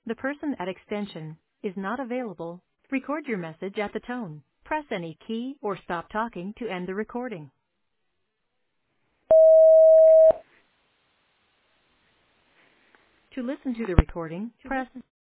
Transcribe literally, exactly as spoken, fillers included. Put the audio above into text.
The person at extension is not available. Record your message at the tone. Press any key or stop talking to end the recording. To listen to the recording, press